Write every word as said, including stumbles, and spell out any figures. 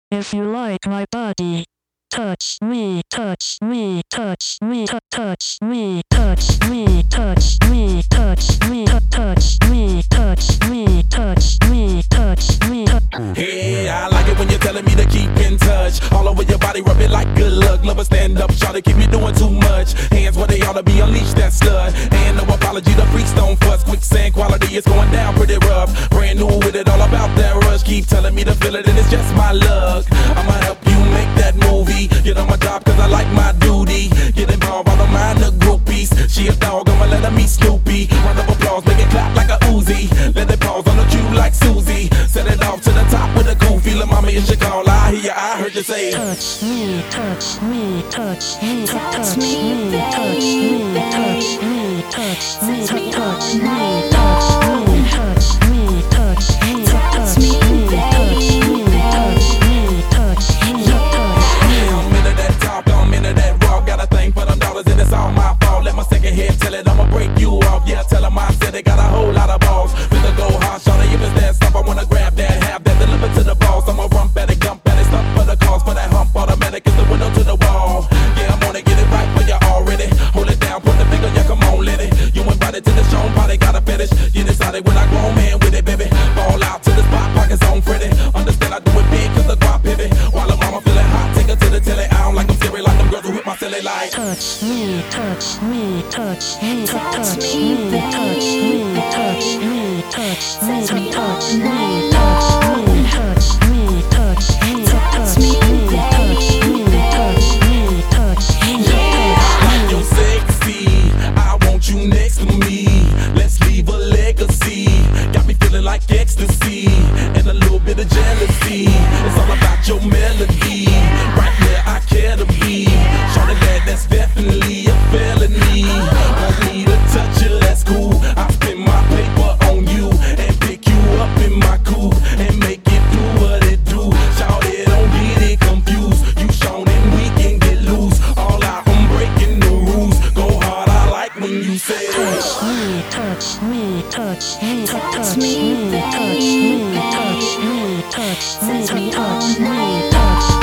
If you like my body, touch me, touch me, touch me, tou- touch me, touch me, touch me, touch me, tou- touch me, touch me, touch me, touch me. tou- Yeah, I like it when you're telling me to keep in touch. All over your body, rub it like good luck. Love a stand up, try to keep me doing too much. Hands where they ought to be, unleash that stud. And no apology, the freaks don't fuss. Quicksand quality is going down pretty rough. Brand new with it, all about that rush. Keep telling me to feel it, and it's just my luck. I'ma help you make that movie. Get on my job, cause I like my duty. Get involved, I don't mind the groupies. She a dog, I'ma let her meet Snoopy. Round of applause, make it clap like a Uzi. Let it pause on the cue like Susie. Set it off to the top with a cool feeling. Mommy, it's your call. I hear ya, I heard you say Touch me, touch me, touch me, tou- touch me, touch me, touch me, touch me, tou- touch me, touch me, touch me, touch me, tou- touch me, touch me, touch me, touch me, tou- touch me. I'm into that talk, I'm into that walk. Got a thing for them dollars and it's all my fault. Let my second head tell it, I'ma break you off. Yeah, tell them I said it, got a whole lot of balls. With the go hard, shawty, if it's that stuff, I wanna grab that, have that, deliver to the boss. I'ma rump at it, gump at it, stuff for the cause, for that hump, automatic is the window to the wall. Yeah, I'm gonna get it right for you already. Hold it down, put the finger, yeah, come on, let it. You invited to the show, party got a fetish. You decided when I grown man with it, baby. Fall out to the spot, pockets on Freddy. Understand I do it big, cause the guap pivot. While the mama feeling hot, take her to the telly. I don't like them scary, like them girls who hit my silly like. Touch me, touch me, touch me, tou- touch me, touch me, touch me, touch me, tou- touch me, touch me, touch me, touch me, tou- touch me, touch me, touch me, touch me, I like your sexy, I want you next to me. Let's leave a legacy. Got me feeling like ecstasy and a little bit of jealousy. It's all about your melody. Right where I care to be. Shorty that that's definitely a felony. Want me to touch you, that's cool. I spend my paper on you and pick you up in my coupe and make it do what it do. Shawty, don't get it confused. You shown and we can get loose. All out, I'm breaking the rules. Go hard, I like when you say touch me, touch me, touch me, tou- touch me, touch me, touch me, touch me, tou- touch me, touch me.